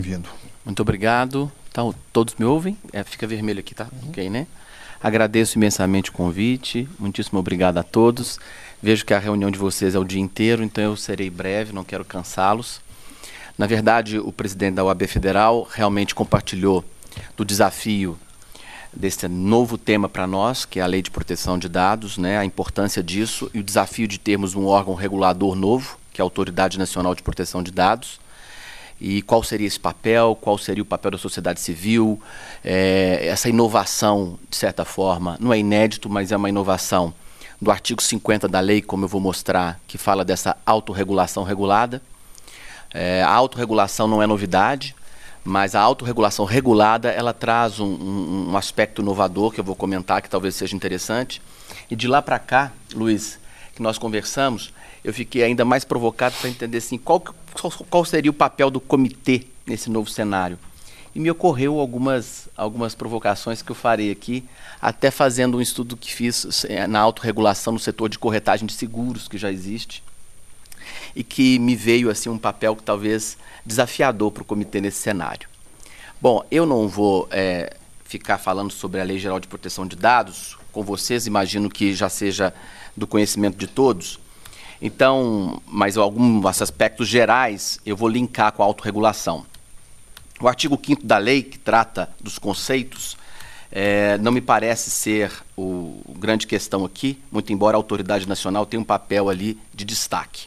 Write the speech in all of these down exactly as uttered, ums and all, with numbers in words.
Vindo. Muito obrigado. Então, todos me ouvem? É, fica vermelho aqui, tá? Uhum. Ok, né? Agradeço imensamente o convite. Muitíssimo obrigado a todos. Vejo que a reunião de vocês é o dia inteiro, então eu serei breve, não quero cansá-los. Na verdade, o presidente da O A B Federal realmente compartilhou do desafio desse novo tema para nós, que é a Lei de Proteção de Dados, né, a importância disso e o desafio de termos um órgão regulador novo, que é a Autoridade Nacional de Proteção de Dados. E qual seria esse papel, qual seria o papel da sociedade civil, é, essa inovação, de certa forma, não é inédito, mas é uma inovação do artigo cinquenta da lei, como eu vou mostrar, que fala dessa autorregulação regulada. É, a autorregulação não é novidade, mas a autorregulação regulada, ela traz um, um, um aspecto inovador, que eu vou comentar, que talvez seja interessante. E de lá para cá, Luiz, que nós conversamos, eu fiquei ainda mais provocado para entender assim, qual, qual seria o papel do comitê nesse novo cenário. E me ocorreu algumas, algumas provocações que eu farei aqui, até fazendo um estudo que fiz na autorregulação no setor de corretagem de seguros, que já existe, e que me veio assim, um papel que talvez desafiador para o comitê nesse cenário. Bom, eu não vou é, ficar falando sobre a Lei Geral de Proteção de Dados com vocês, imagino que já seja do conhecimento de todos. Então, mas alguns aspectos gerais eu vou linkar com a autorregulação. O artigo quinto da lei, que trata dos conceitos, é, não me parece ser o, o grande questão aqui, muito embora a autoridade nacional tenha um papel ali de destaque.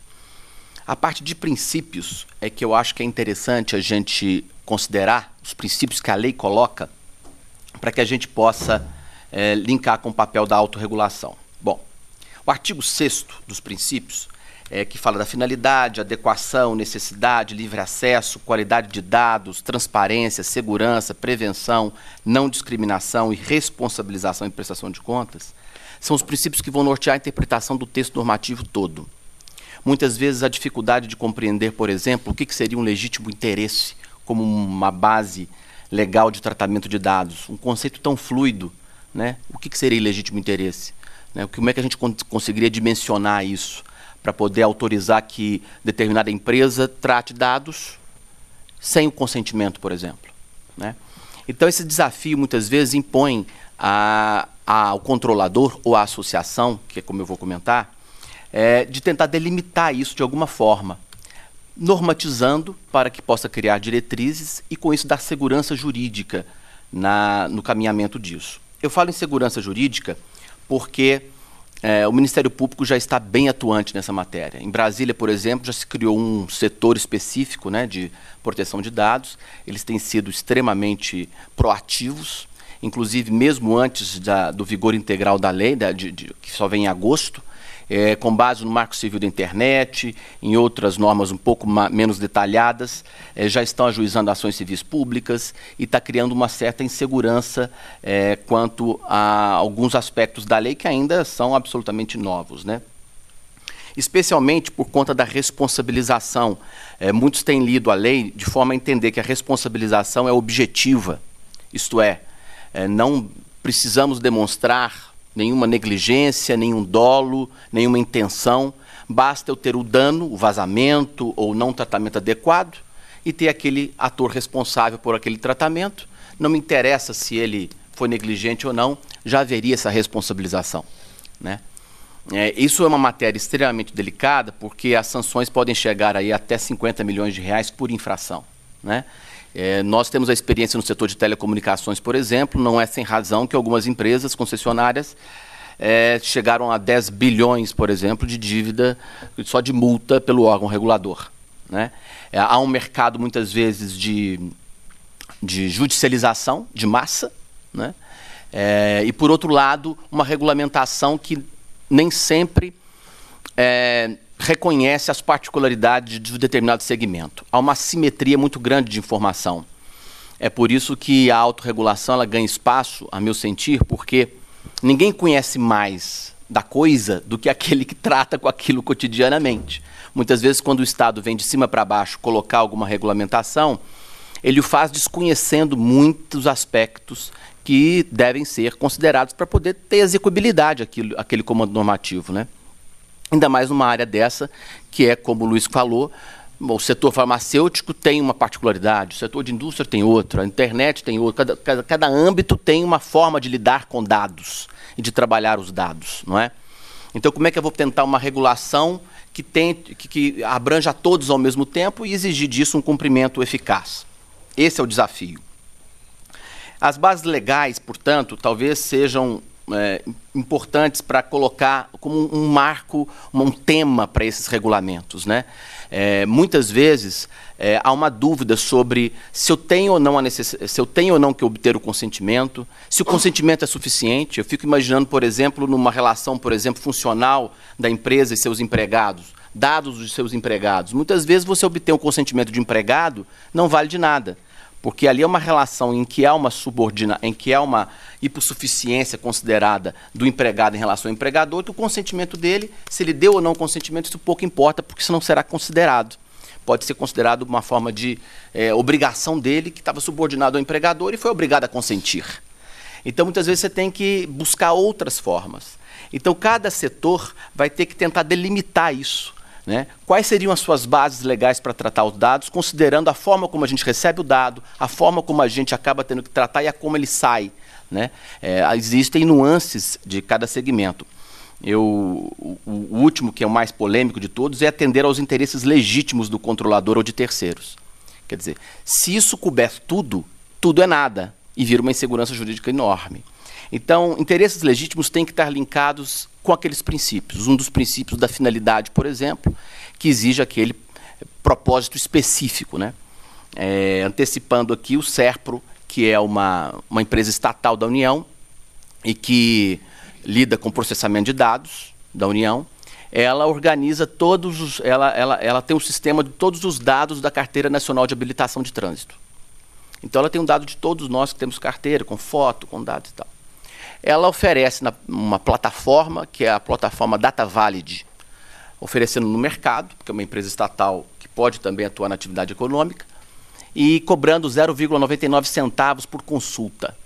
A parte de princípios é que eu acho que é interessante a gente considerar os princípios que a lei coloca para que a gente possa é, linkar com o papel da autorregulação. Bom, o artigo sexto dos princípios, é, que fala da finalidade, adequação, necessidade, livre acesso, qualidade de dados, transparência, segurança, prevenção, não discriminação e responsabilização em prestação de contas, são os princípios que vão nortear a interpretação do texto normativo todo. Muitas vezes a dificuldade de compreender, por exemplo, o que, que seria um legítimo interesse como uma base legal de tratamento de dados, um conceito tão fluido, né? O que, que seria legítimo interesse? Né? Como é que a gente conseguiria dimensionar isso para poder autorizar que determinada empresa trate dados sem o consentimento, por exemplo, né? Então, esse desafio, muitas vezes, impõe a, a, ao controlador ou à associação, que é como eu vou comentar, é, de tentar delimitar isso de alguma forma, normatizando para que possa criar diretrizes e, com isso, dar segurança jurídica na, no caminhamento disso. Eu falo em segurança jurídica porque é, o Ministério Público já está bem atuante nessa matéria. Em Brasília, por exemplo, já se criou um setor específico, né, de proteção de dados. Eles têm sido extremamente proativos, inclusive mesmo antes da, do vigor integral da lei, da, de, de, que só vem em agosto, é, com base no Marco Civil da Internet, em outras normas um pouco menos detalhadas, é, já estão ajuizando ações civis públicas e está criando uma certa insegurança é, quanto a alguns aspectos da lei que ainda são absolutamente novos, né? Especialmente por conta da responsabilização. É, muitos têm lido a lei de forma a entender que a responsabilização é objetiva, isto é, é não precisamos demonstrar nenhuma negligência, nenhum dolo, nenhuma intenção. Basta eu ter o dano, o vazamento ou não tratamento adequado e ter aquele ator responsável por aquele tratamento. Não me interessa se ele foi negligente ou não, já haveria essa responsabilização, né? É, isso é uma matéria extremamente delicada porque as sanções podem chegar aí até cinquenta milhões de reais por infração, né? É, nós temos a experiência no setor de telecomunicações, por exemplo, não é sem razão que algumas empresas concessionárias é, chegaram a dez bilhões, por exemplo, de dívida só de multa pelo órgão regulador, né? É, há um mercado, muitas vezes, de, de judicialização de massa, né? É, e, por outro lado, uma regulamentação que nem sempre é, reconhece as particularidades de um determinado segmento. Há uma assimetria muito grande de informação. É por isso que a autorregulação ela ganha espaço, a meu sentir, porque ninguém conhece mais da coisa do que aquele que trata com aquilo cotidianamente. Muitas vezes, quando o Estado vem de cima para baixo colocar alguma regulamentação, ele o faz desconhecendo muitos aspectos que devem ser considerados para poder ter execuibilidade aquilo, aquele comando normativo, né? Ainda mais numa área dessa, que é, como o Luiz falou, o setor farmacêutico tem uma particularidade, o setor de indústria tem outra, a internet tem outra, cada, cada, cada âmbito tem uma forma de lidar com dados e de trabalhar os dados, não é? Então, como é que eu vou tentar uma regulação que, tem, que, que abranja todos ao mesmo tempo e exigir disso um cumprimento eficaz? Esse é o desafio. As bases legais, portanto, talvez sejam é, importantes para colocar como um marco, um tema para esses regulamentos, né? É, muitas vezes é, há uma dúvida sobre se eu tenho ou não a necess... se eu tenho ou não que obter o consentimento, se o consentimento é suficiente. Eu fico imaginando, por exemplo, numa relação, por exemplo, funcional da empresa e seus empregados, dados dos seus empregados. Muitas vezes você obter o consentimento de empregado não vale de nada, porque ali é uma relação em que há uma subordina, em que há uma hipossuficiência considerada do empregado em relação ao empregador, que o consentimento dele, se ele deu ou não consentimento, isso pouco importa, porque isso não será considerado. Pode ser considerado uma forma de é, obrigação dele, que estava subordinado ao empregador e foi obrigado a consentir. Então, muitas vezes, você tem que buscar outras formas. Então, cada setor vai ter que tentar delimitar isso. Né? Quais seriam as suas bases legais para tratar os dados, considerando a forma como a gente recebe o dado, a forma como a gente acaba tendo que tratar e a como ele sai. Né? É, existem nuances de cada segmento. Eu, o, o último, que é o mais polêmico de todos, é atender aos interesses legítimos do controlador ou de terceiros. Quer dizer, se isso couber tudo, tudo é nada, e vira uma insegurança jurídica enorme. Então, interesses legítimos têm que estar linkados com aqueles princípios. Um dos princípios da finalidade, por exemplo, que exige aquele propósito específico. Né? É, antecipando aqui o SERPRO, que é uma, uma empresa estatal da União e que lida com processamento de dados da União, ela organiza todos os... Ela, ela, ela tem um sistema de todos os dados da Carteira Nacional de Habilitação de Trânsito. Então, ela tem um dado de todos nós que temos carteira, com foto, com dados e tal. Ela oferece na, uma plataforma, que é a plataforma DataValid, oferecendo no mercado, porque é uma empresa estatal que pode também atuar na atividade econômica, e cobrando zero vírgula noventa e nove centavos por consulta.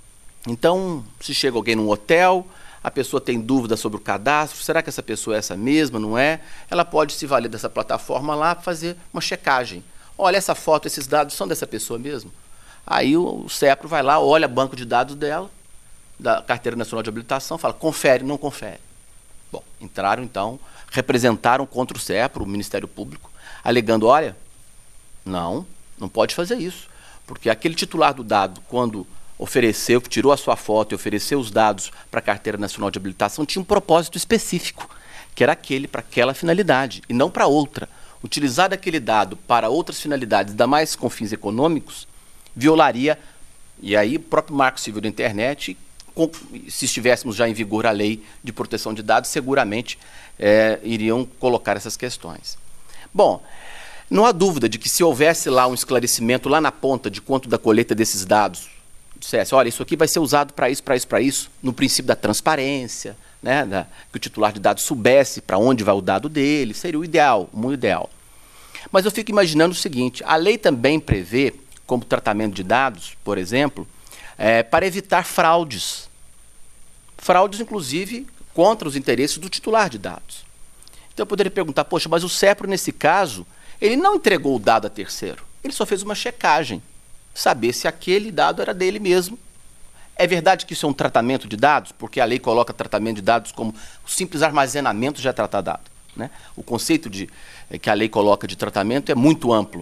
Então, se chega alguém num hotel, a pessoa tem dúvida sobre o cadastro, será que essa pessoa é essa mesma, não é? Ela pode se valer dessa plataforma lá para fazer uma checagem. Olha, essa foto, esses dados são dessa pessoa mesmo? Aí o SERPRO vai lá, olha o banco de dados dela, da Carteira Nacional de Habilitação, fala, confere, não confere. Bom, entraram então, representaram contra o SERPRO, o Ministério Público, alegando, olha, não, não pode fazer isso, porque aquele titular do dado, quando ofereceu, tirou a sua foto e ofereceu os dados para a Carteira Nacional de Habilitação, tinha um propósito específico, que era aquele para aquela finalidade, e não para outra. Utilizar aquele dado para outras finalidades, ainda mais com fins econômicos, violaria, e aí o próprio Marco Civil da Internet, se estivéssemos já em vigor a lei de proteção de dados, seguramente é, iriam colocar essas questões. Bom, não há dúvida de que se houvesse lá um esclarecimento lá na ponta de quanto da colheita desses dados, dissesse, olha, isso aqui vai ser usado para isso, para isso, para isso, no princípio da transparência, né, da, que o titular de dados soubesse para onde vai o dado dele, seria o ideal, o muito ideal. Mas eu fico imaginando o seguinte, a lei também prevê, como tratamento de dados, por exemplo, é, para evitar fraudes. Fraudes, inclusive, contra os interesses do titular de dados. Então eu poderia perguntar, poxa, mas o SERPRO, nesse caso, ele não entregou o dado a terceiro, ele só fez uma checagem, saber se aquele dado era dele mesmo. É verdade que isso é um tratamento de dados, porque a lei coloca tratamento de dados como o simples armazenamento já tratar dado. Né? O conceito de, que a lei coloca de tratamento é muito amplo.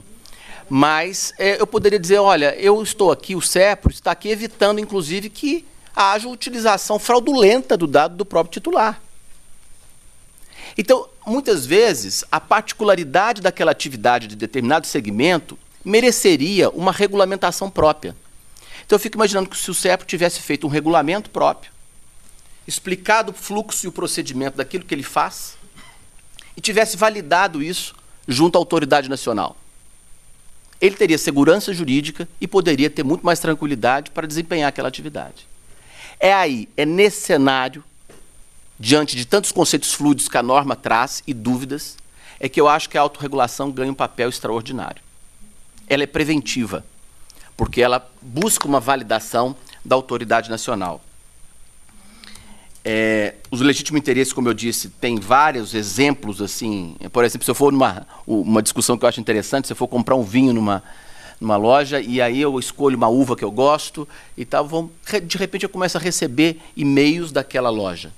Mas é, eu poderia dizer, olha, eu estou aqui, o SERPRO está aqui evitando, inclusive, que haja utilização fraudulenta do dado do próprio titular. Então, muitas vezes, a particularidade daquela atividade de determinado segmento mereceria uma regulamentação própria. Então, eu fico imaginando que se o SERPRO tivesse feito um regulamento próprio, explicado o fluxo e o procedimento daquilo que ele faz, e tivesse validado isso junto à autoridade nacional, ele teria segurança jurídica e poderia ter muito mais tranquilidade para desempenhar aquela atividade. É aí, é nesse cenário, diante de tantos conceitos fluidos que a norma traz e dúvidas, é que eu acho que a autorregulação ganha um papel extraordinário. Ela é preventiva, porque ela busca uma validação da autoridade nacional. É, os legítimos interesses, como eu disse, tem vários exemplos, assim. Por exemplo, se eu for numa uma discussão que eu acho interessante, se eu for comprar um vinho numa, numa loja e aí eu escolho uma uva que eu gosto e tal, vão, de repente eu começo a receber e-mails daquela loja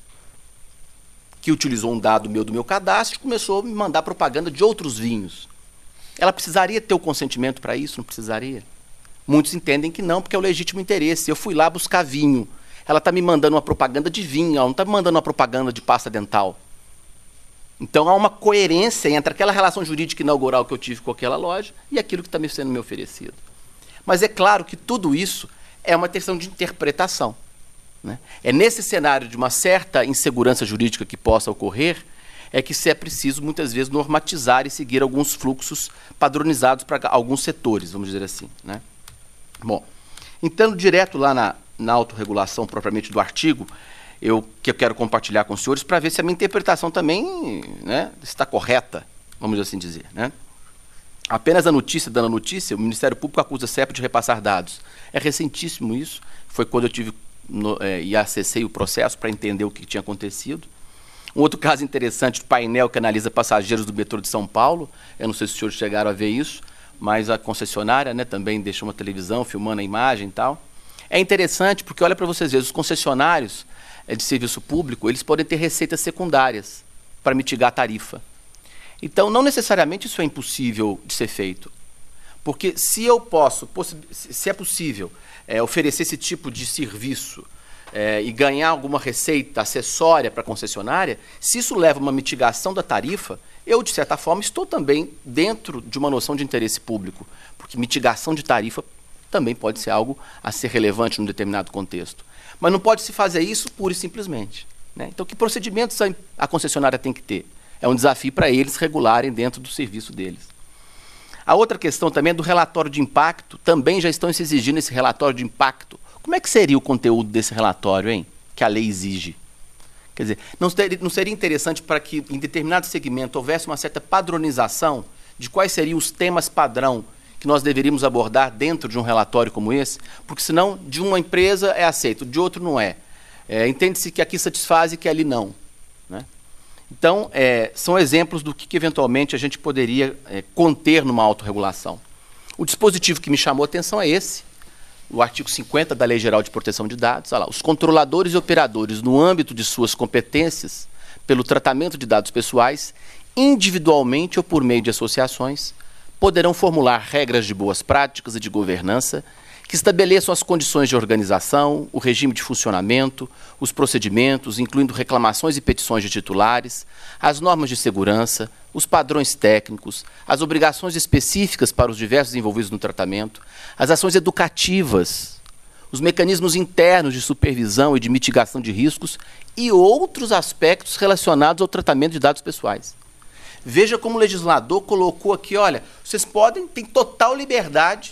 que utilizou um dado meu do meu cadastro e começou a me mandar propaganda de outros vinhos. Ela precisaria ter o consentimento para isso? Não precisaria? Muitos entendem que não, porque é o legítimo interesse. Eu fui lá buscar vinho. Ela está me mandando uma propaganda de vinho, ela não está me mandando uma propaganda de pasta dental. Então há uma coerência entre aquela relação jurídica inaugural que eu tive com aquela loja e aquilo que está me sendo me oferecido. Mas é claro que tudo isso é uma questão de interpretação, né? É nesse cenário de uma certa insegurança jurídica que possa ocorrer, é que se é preciso, muitas vezes, normatizar e seguir alguns fluxos padronizados para alguns setores, vamos dizer assim, né? Bom, entrando direto lá na... na autorregulação propriamente do artigo, eu, que eu quero compartilhar com os senhores para ver se a minha interpretação também, né, está correta, vamos assim dizer, né? Apenas a notícia, dando a notícia, o Ministério Público acusa a CEP de repassar dados. É recentíssimo isso, foi quando eu tive no, é, e acessei o processo para entender o que tinha acontecido. Um outro caso interessante, o painel que analisa passageiros do metrô de São Paulo, eu não sei se os senhores chegaram a ver isso, mas a concessionária, né, também deixou uma televisão filmando a imagem e tal. É interessante porque, olha para vocês verem, os concessionários de serviço público, eles podem ter receitas secundárias para mitigar a tarifa. Então, não necessariamente isso é impossível de ser feito. Porque se eu posso, se é possível é, oferecer esse tipo de serviço é, e ganhar alguma receita acessória para a concessionária, se isso leva a uma mitigação da tarifa, eu, de certa forma, estou também dentro de uma noção de interesse público. Porque mitigação de tarifa também pode ser algo a ser relevante num determinado contexto. Mas não pode se fazer isso pura e simplesmente, né? Então, que procedimentos a, a concessionária tem que ter? É um desafio para eles regularem dentro do serviço deles. A outra questão também é do relatório de impacto. Também já estão se exigindo esse relatório de impacto. Como é que seria o conteúdo desse relatório, hein? Que a lei exige? Quer dizer, não seria, não seria interessante para que em determinado segmento houvesse uma certa padronização de quais seriam os temas padrão que nós deveríamos abordar dentro de um relatório como esse? Porque senão, de uma empresa é aceito, de outro não é. É, entende-se que aqui satisfaz e que ali não, né? Então, é, são exemplos do que, que eventualmente a gente poderia é, conter numa autorregulação. O dispositivo que me chamou a atenção é esse, o artigo cinquenta da Lei Geral de Proteção de Dados. Olha lá, os controladores e operadores, no âmbito de suas competências, pelo tratamento de dados pessoais, individualmente ou por meio de associações, poderão formular regras de boas práticas e de governança que estabeleçam as condições de organização, o regime de funcionamento, os procedimentos, incluindo reclamações e petições de titulares, as normas de segurança, os padrões técnicos, as obrigações específicas para os diversos envolvidos no tratamento, as ações educativas, os mecanismos internos de supervisão e de mitigação de riscos e outros aspectos relacionados ao tratamento de dados pessoais. Veja como o legislador colocou aqui, olha, vocês podem, têm total liberdade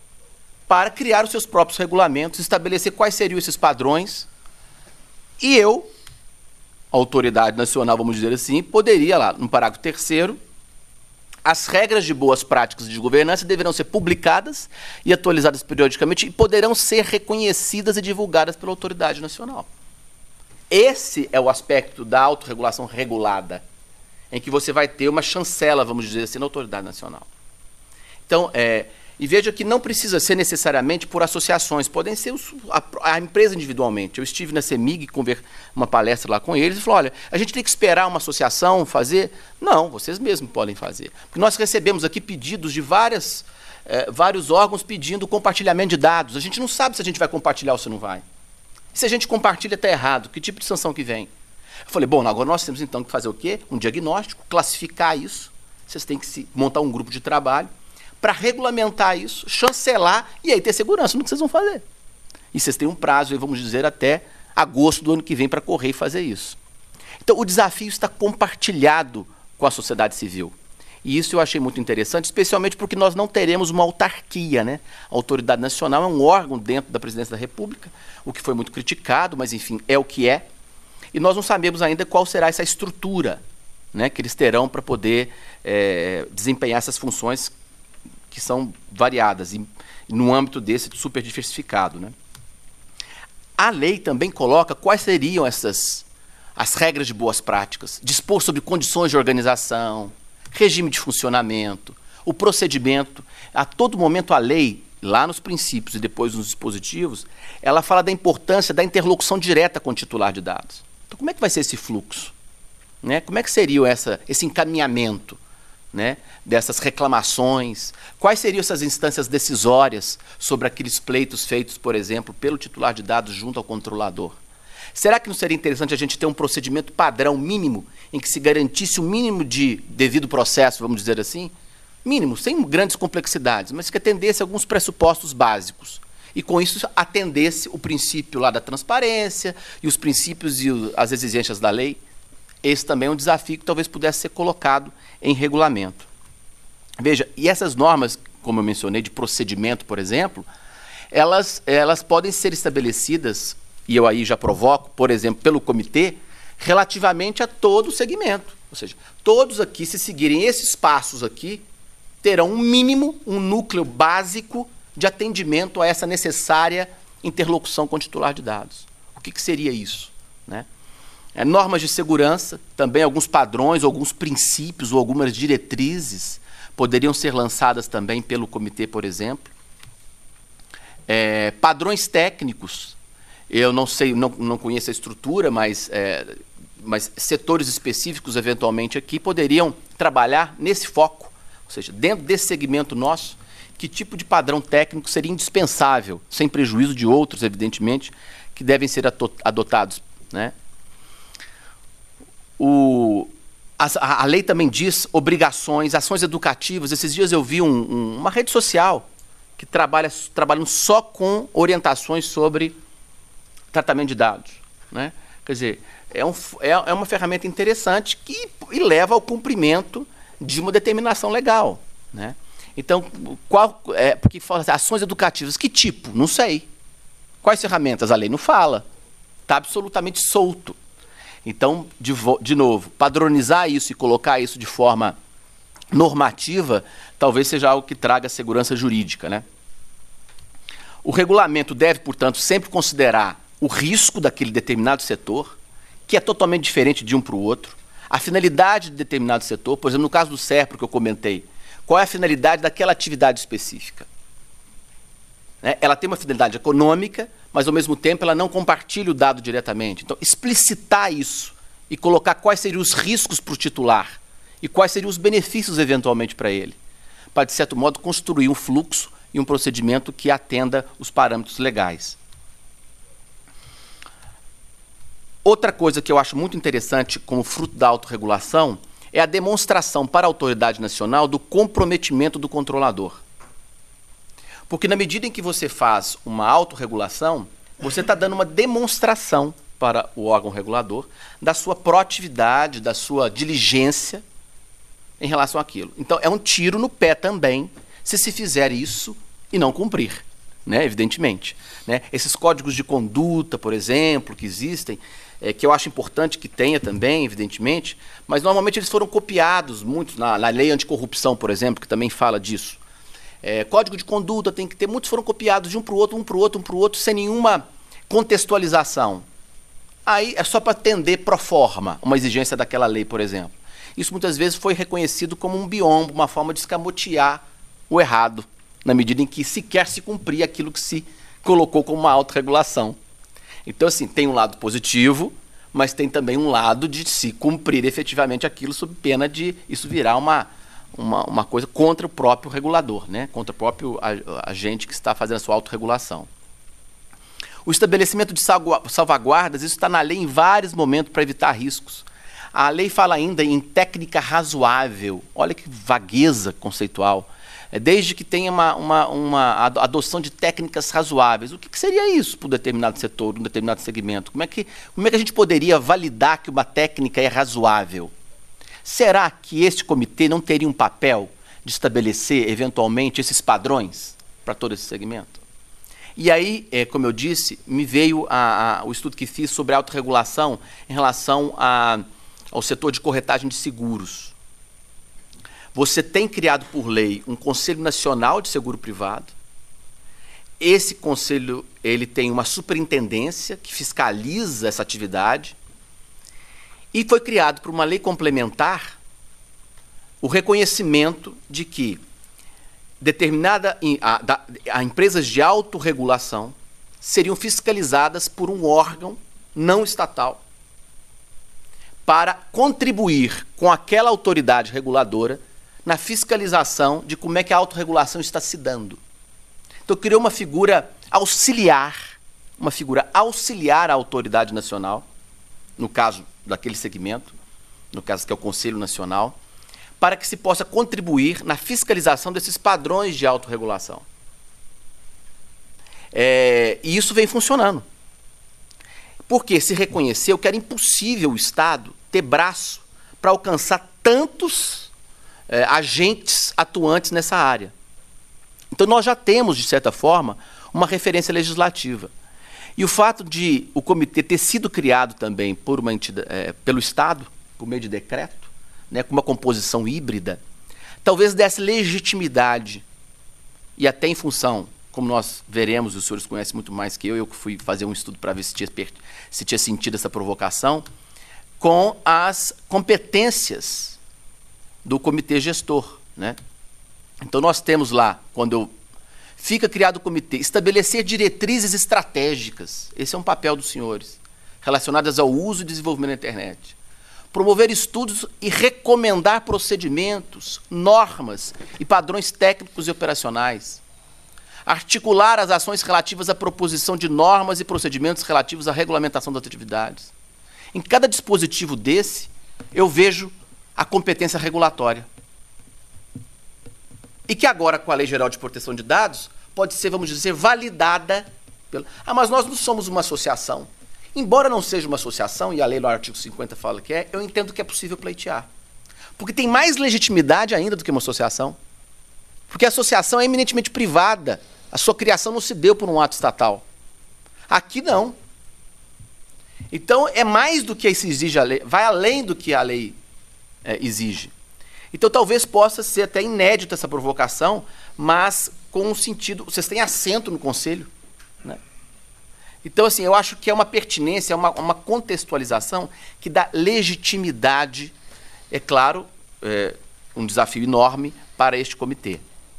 para criar os seus próprios regulamentos, estabelecer quais seriam esses padrões, e eu, autoridade nacional, vamos dizer assim, poderia lá, no parágrafo terceiro, as regras de boas práticas de governança deverão ser publicadas e atualizadas periodicamente e poderão ser reconhecidas e divulgadas pela autoridade nacional. Esse é o aspecto da autorregulação regulada, em que você vai ter uma chancela, vamos dizer assim, na autoridade nacional. Então, é, e veja que não precisa ser necessariamente por associações, podem ser os, a, a empresa individualmente. Eu estive na CEMIG, conver, uma palestra lá com eles, e falou, olha, a gente tem que esperar uma associação fazer? Não, vocês mesmos podem fazer. Porque nós recebemos aqui pedidos de várias, é, vários órgãos pedindo compartilhamento de dados. A gente não sabe se a gente vai compartilhar ou se não vai. Se a gente compartilha, está errado. Que tipo de sanção que vem? Eu falei, bom, agora nós temos então que fazer o quê? Um diagnóstico, classificar isso. Vocês têm que se, montar um grupo de trabalho para regulamentar isso, chancelar e aí ter segurança no que vocês vão fazer. E vocês têm um prazo, vamos dizer, até agosto do ano que vem para correr e fazer isso. Então, o desafio está compartilhado com a sociedade civil. E isso eu achei muito interessante, especialmente porque nós não teremos uma autarquia, né? A Autoridade Nacional é um órgão dentro da Presidência da República, o que foi muito criticado, mas, enfim, é o que é. E nós não sabemos ainda qual será essa estrutura, né, que eles terão para poder é, desempenhar essas funções que são variadas, e no âmbito desse super diversificado, né? A lei também coloca quais seriam essas as regras de boas práticas, dispor sobre condições de organização, regime de funcionamento, o procedimento. A todo momento a lei, lá nos princípios e depois nos dispositivos, ela fala da importância da interlocução direta com o titular de dados. Então, como é que vai ser esse fluxo? Né? Como é que seria essa, esse encaminhamento, né, dessas reclamações? Quais seriam essas instâncias decisórias sobre aqueles pleitos feitos, por exemplo, pelo titular de dados junto ao controlador? Será que não seria interessante a gente ter um procedimento padrão mínimo em que se garantisse o mínimo de devido processo, vamos dizer assim? Mínimo, sem grandes complexidades, mas que atendesse a alguns pressupostos básicos. E com isso atendesse o princípio lá da transparência e os princípios e as exigências da lei. Esse também é um desafio que talvez pudesse ser colocado em regulamento. Veja, e essas normas, como eu mencionei, de procedimento, por exemplo, elas, elas podem ser estabelecidas, e eu aí já provoco, por exemplo, pelo comitê, relativamente a todo o segmento. Ou seja, todos aqui, se seguirem esses passos aqui, terão um mínimo, um núcleo básico de atendimento a essa necessária interlocução com o titular de dados. O que, que seria isso? Né? É, normas de segurança, também alguns padrões, alguns princípios ou algumas diretrizes poderiam ser lançadas também pelo comitê, por exemplo. É, padrões técnicos, eu não sei, não, não conheço a estrutura, mas, é, mas setores específicos, eventualmente, aqui poderiam trabalhar nesse foco. Ou seja, dentro desse segmento nosso, que tipo de padrão técnico seria indispensável, sem prejuízo de outros, evidentemente, que devem ser adotados, né? O, a, a lei também diz obrigações, ações educativas. Esses dias eu vi um, um, uma rede social que trabalha trabalhando só com orientações sobre tratamento de dados, né? Quer dizer, é, um, é, é uma ferramenta interessante que e leva ao cumprimento de uma determinação legal, né? Então, qual, é, porque fala assim, ações educativas, que tipo? Não sei. Quais ferramentas? A lei não fala. Está absolutamente solto. Então, de, de novo, padronizar isso e colocar isso de forma normativa, talvez seja algo que traga segurança jurídica, né? O regulamento deve, portanto, sempre considerar o risco daquele determinado setor, que é totalmente diferente de um para o outro, a finalidade de determinado setor. Por exemplo, no caso do SERPRO que eu comentei, qual é a finalidade daquela atividade específica? Né? Ela tem uma finalidade econômica, mas, ao mesmo tempo, ela não compartilha o dado diretamente. Então, explicitar isso e colocar quais seriam os riscos para o titular e quais seriam os benefícios, eventualmente, para ele, para, de certo modo, construir um fluxo e um procedimento que atenda os parâmetros legais. Outra coisa que eu acho muito interessante como fruto da autorregulação é a demonstração para a autoridade nacional do comprometimento do controlador. Porque na medida em que você faz uma autorregulação, você está dando uma demonstração para o órgão regulador da sua proatividade, da sua diligência em relação àquilo. Então, é um tiro no pé também se se fizer isso e não cumprir, né? Evidentemente. Né? Esses códigos de conduta, por exemplo, que existem, é, que eu acho importante que tenha também, evidentemente, mas normalmente eles foram copiados, muitos, na, na lei anticorrupção, por exemplo, que também fala disso. É, código de conduta tem que ter, muitos foram copiados de um para o outro, um para o outro, um para o outro, sem nenhuma contextualização. Aí é só para atender pro forma, uma exigência daquela lei, por exemplo. Isso muitas vezes foi reconhecido como um biombo, uma forma de escamotear o errado, na medida em que sequer se cumpria aquilo que se colocou como uma autorregulação. Então, assim, tem um lado positivo, mas tem também um lado de se cumprir efetivamente aquilo sob pena de isso virar uma, uma, uma coisa contra o próprio regulador, né? Contra o próprio agente que está fazendo a sua autorregulação. O estabelecimento de salvaguardas, isso está na lei em vários momentos para evitar riscos. A lei fala ainda em técnica razoável. Olha que vagueza conceitual. Desde que tenha uma, uma, uma adoção de técnicas razoáveis. O que, que seria isso para um determinado setor, um determinado segmento? Como é, que, como é que a gente poderia validar que uma técnica é razoável? Será que este comitê não teria um papel de estabelecer, eventualmente, esses padrões para todo esse segmento? E aí, é, como eu disse, me veio a, a, o estudo que fiz sobre a autorregulação em relação a, ao setor de corretagem de seguros. Você tem criado por lei um Conselho Nacional de Seguro Privado. esse conselho ele tem uma superintendência que fiscaliza essa atividade e foi criado por uma lei complementar o reconhecimento de que determinada a, da, a empresas de autorregulação seriam fiscalizadas por um órgão não estatal para contribuir com aquela autoridade reguladora na fiscalização de como é que a autorregulação está se dando. Então criou uma figura auxiliar, uma figura auxiliar à autoridade nacional, no caso daquele segmento, no caso que é o Conselho Nacional, para que se possa contribuir na fiscalização desses padrões de autorregulação. É, e isso vem funcionando. Porque se reconheceu que era impossível o Estado ter braço para alcançar tantos é, agentes atuantes nessa área. Então nós já temos, de certa forma, uma referência legislativa. E o fato de o comitê ter sido criado também por uma entidade, é, pelo Estado, por meio de decreto, né, com uma composição híbrida, talvez desse legitimidade, e até em função, como nós veremos, os senhores conhecem muito mais que eu, eu fui fazer um estudo para ver se tinha, se tinha sentido essa provocação, com as competências do comitê gestor, né? Então nós temos lá, quando eu, fica criado o comitê, estabelecer diretrizes estratégicas, esse é um papel dos senhores, relacionadas ao uso e desenvolvimento da internet. Promover estudos e recomendar procedimentos, normas e padrões técnicos e operacionais. Articular as ações relativas à proposição de normas e procedimentos relativos à regulamentação das atividades. Em cada dispositivo desse, eu vejo a competência regulatória. E que agora, com a Lei Geral de Proteção de Dados, pode ser, vamos dizer, validada. Pelo... Ah, mas nós não somos uma associação. Embora não seja uma associação, e a lei no artigo cinquenta fala que é, eu entendo que é possível pleitear. Porque tem mais legitimidade ainda do que uma associação. Porque a associação é eminentemente privada. A sua criação não se deu por um ato estatal. Aqui não. Então, é mais do que isso exige a lei, vai além do que a lei é, exige. Então, talvez possa ser até inédita essa provocação, mas com um sentido... Vocês têm assento no Conselho, né? Então, assim, eu acho que é uma pertinência, é uma, uma contextualização que dá legitimidade, é claro, é, um desafio enorme para este comitê.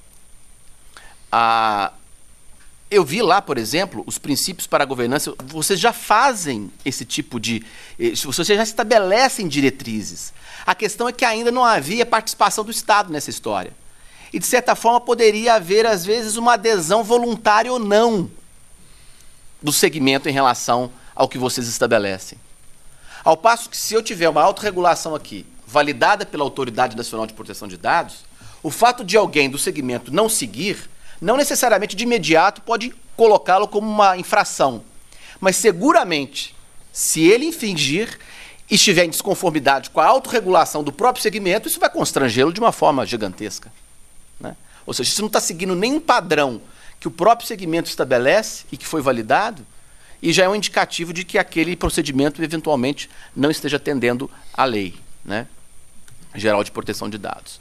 Ah, eu vi lá, por exemplo, os princípios para a governança. Vocês já fazem esse tipo de... Vocês já estabelecem diretrizes. A questão é que ainda não havia participação do Estado nessa história. E, de certa forma, poderia haver, às vezes, uma adesão voluntária ou não do segmento em relação ao que vocês estabelecem. Ao passo que, se eu tiver uma autorregulação aqui, validada pela Autoridade Nacional de Proteção de Dados, o fato de alguém do segmento não seguir, não necessariamente de imediato pode colocá-lo como uma infração. Mas, seguramente, se ele infringir e estiver em desconformidade com a autorregulação do próprio segmento, isso vai constrangê-lo de uma forma gigantesca, né? Ou seja, se não está seguindo nenhum padrão que o próprio segmento estabelece e que foi validado, e já é um indicativo de que aquele procedimento, eventualmente, não esteja atendendo à lei, né, geral de proteção de dados.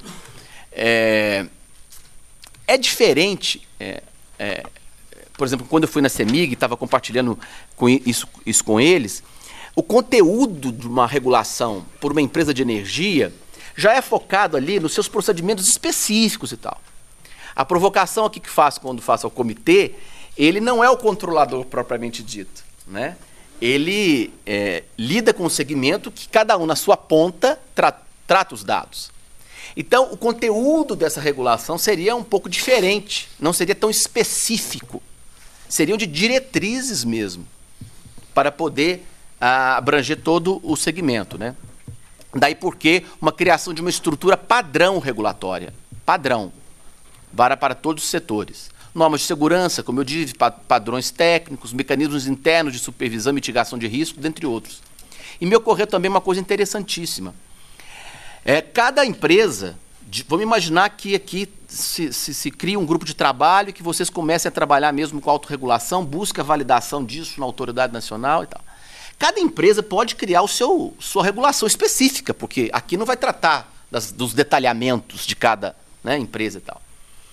É, é diferente, é, é, por exemplo, quando eu fui na CEMIG e estava compartilhando com isso, isso com eles, o conteúdo de uma regulação por uma empresa de energia já é focado ali nos seus procedimentos específicos e tal. A provocação aqui que faço quando faço ao comitê, ele não é o controlador propriamente dito, né? Ele é, lida com o segmento que cada um na sua ponta tra trata os dados. Então, o conteúdo dessa regulação seria um pouco diferente, não seria tão específico. Seriam de diretrizes mesmo, para poder ah, abranger todo o segmento, né? Daí porque uma criação de uma estrutura padrão regulatória, padrão, vara para todos os setores. Normas de segurança, como eu disse, padrões técnicos, mecanismos internos de supervisão e mitigação de risco, dentre outros. E me ocorreu também uma coisa interessantíssima. É, cada empresa, de, vamos imaginar que aqui se, se, se cria um grupo de trabalho e que vocês comecem a trabalhar mesmo com autorregulação, busca a validação disso na autoridade nacional e tal. Cada empresa pode criar o seu, sua regulação específica, porque aqui não vai tratar das, dos detalhamentos de cada, né, empresa e tal.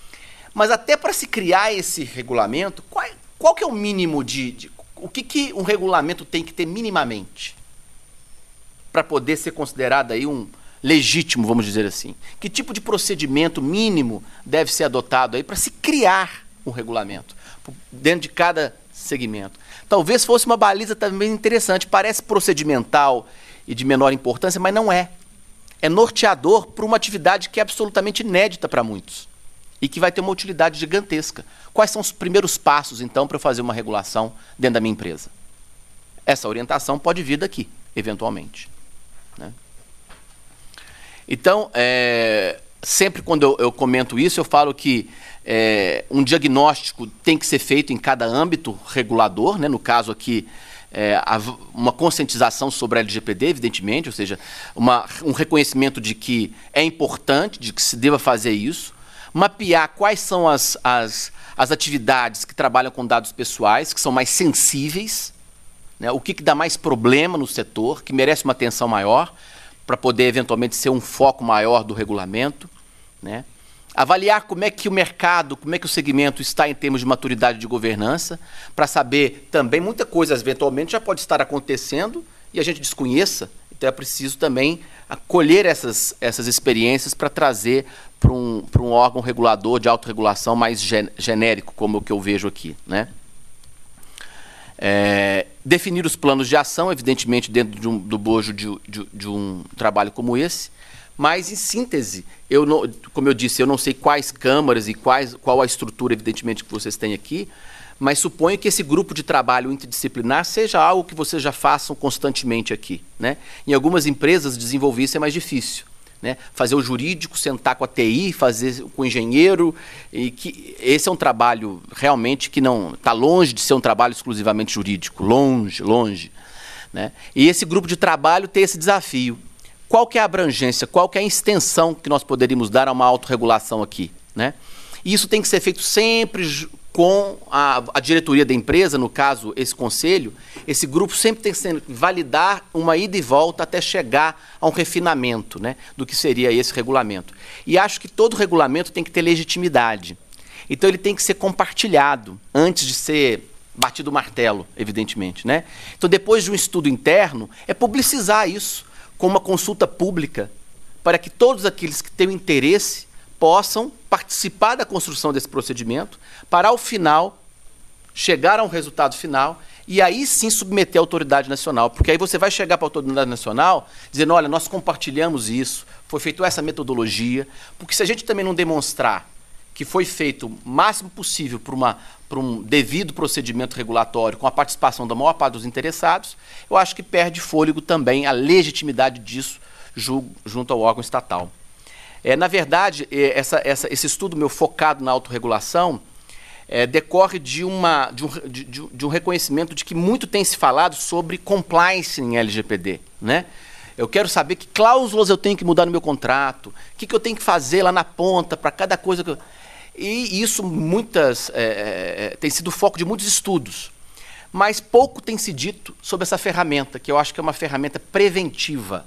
Mas até para se criar esse regulamento, qual, qual que é o mínimo de... de o que, que um regulamento tem que ter minimamente para poder ser considerado aí um legítimo, vamos dizer assim? Que tipo de procedimento mínimo deve ser adotado aí para se criar um regulamento dentro de cada segmento? Talvez fosse uma baliza também interessante. Parece procedimental e de menor importância, mas não é. É norteador para uma atividade que é absolutamente inédita para muitos e que vai ter uma utilidade gigantesca. Quais são os primeiros passos, então, para eu fazer uma regulação dentro da minha empresa? Essa orientação pode vir daqui, eventualmente, né? Então, é, sempre quando eu, eu comento isso, eu falo que é, um diagnóstico tem que ser feito em cada âmbito regulador, né? No caso aqui, é, uma conscientização sobre a L G P D, evidentemente, ou seja, uma, um reconhecimento de que é importante, de que se deva fazer isso, mapear quais são as, as, as atividades que trabalham com dados pessoais, que são mais sensíveis, né? O que, que dá mais problema no setor, que merece uma atenção maior, para poder eventualmente ser um foco maior do regulamento, né? Avaliar como é que o mercado, como é que o segmento está em termos de maturidade de governança, para saber também muita coisa eventualmente já pode estar acontecendo e a gente desconheça. Então é preciso também acolher essas, essas experiências para trazer para um, para um órgão regulador de autorregulação mais gen, genérico, como o que eu vejo aqui, né? É, definir os planos de ação, evidentemente, dentro de um, do bojo de, de, de um trabalho como esse, mas, em síntese, eu não, como eu disse, eu não sei quais câmaras e quais, qual a estrutura, evidentemente, que vocês têm aqui, mas suponho que esse grupo de trabalho interdisciplinar seja algo que vocês já façam constantemente aqui, né? Em algumas empresas, desenvolver isso é mais difícil, né? Fazer o jurídico, sentar com a T I, fazer com o engenheiro, e que esse é um trabalho realmente que não está longe de ser um trabalho exclusivamente jurídico, longe, longe, né? E esse grupo de trabalho tem esse desafio. Qual que é a abrangência, qual que é a extensão que nós poderíamos dar a uma autorregulação aqui, né? E isso tem que ser feito sempre com a, a diretoria da empresa, no caso, esse conselho. Esse grupo sempre tem que validar uma ida e volta até chegar a um refinamento, né, do que seria esse regulamento. E acho que todo regulamento tem que ter legitimidade. Então ele tem que ser compartilhado antes de ser batido o martelo, evidentemente, né? Então, depois de um estudo interno, é publicizar isso com uma consulta pública para que todos aqueles que têm interesse possam participar da construção desse procedimento para, ao final, chegar a um resultado final e aí sim submeter à autoridade nacional. Porque aí você vai chegar para a autoridade nacional dizendo, olha, nós compartilhamos isso, foi feita essa metodologia, porque se a gente também não demonstrar que foi feito o máximo possível por, uma, por um devido procedimento regulatório com a participação da maior parte dos interessados, eu acho que perde fôlego também a legitimidade disso junto ao órgão estatal. É, na verdade, essa, essa, esse estudo meu focado na autorregulação é, decorre de, uma, de, um, de, de um reconhecimento de que muito tem se falado sobre compliance em L G P D, né? Eu quero saber que cláusulas eu tenho que mudar no meu contrato, o que, que eu tenho que fazer lá na ponta para cada coisa que eu... E isso muitas, é, é, tem sido foco de muitos estudos, mas pouco tem se dito sobre essa ferramenta, que eu acho que é uma ferramenta preventiva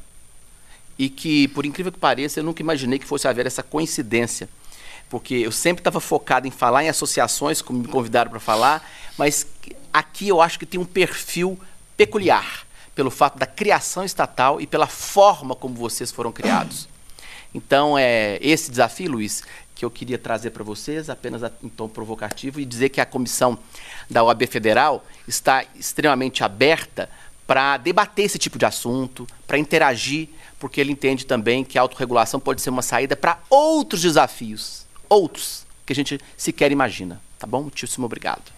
e que, por incrível que pareça, eu nunca imaginei que fosse haver essa coincidência, porque eu sempre estava focado em falar em associações, como me convidaram para falar, mas aqui eu acho que tem um perfil peculiar, pelo fato da criação estatal e pela forma como vocês foram criados. Então, é esse desafio, Luiz, que eu queria trazer para vocês, apenas em tom provocativo, e dizer que a comissão da O A B Federal está extremamente aberta para debater esse tipo de assunto, para interagir, porque ele entende também que a autorregulação pode ser uma saída para outros desafios, outros, que a gente sequer imagina. Tá bom? Muitíssimo obrigado.